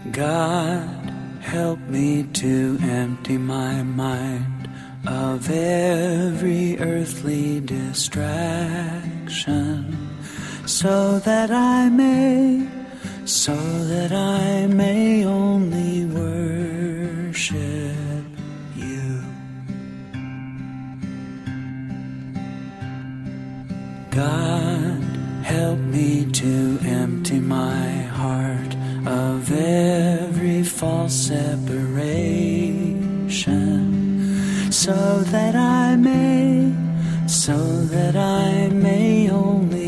God, help me to empty my mind of every earthly distraction, so that I may only worship you. God, help me to empty my heart of every false separation, so that I may only